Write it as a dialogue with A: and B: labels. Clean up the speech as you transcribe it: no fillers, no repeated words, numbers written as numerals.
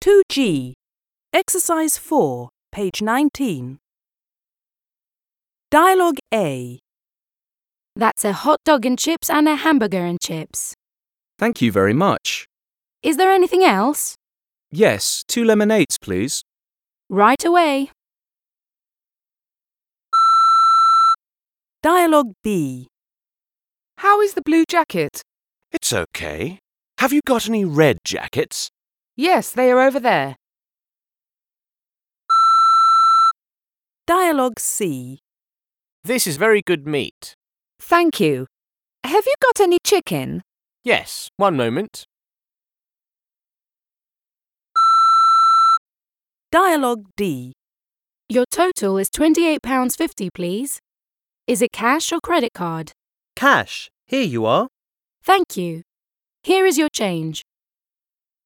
A: 2G. Exercise 4, page 19. Dialogue A.
B: That's a hot dog and chips and a hamburger and chips.
C: Thank you very much.
B: Is there anything else?
C: Yes, 2 lemonades, please.
B: Right away.
A: Dialogue B.
D: How is the blue jacket?
E: It's okay. Have you got any red jackets?
D: Yes, they are over there.
A: Dialogue C.
E: This is very good meat.
D: Thank you. Have you got any chicken?
E: Yes, one moment.
A: Dialogue D.
B: Your total is £28.50, please. Is it cash or credit card?
F: Cash. Here you are.
B: Thank you. Here is your change.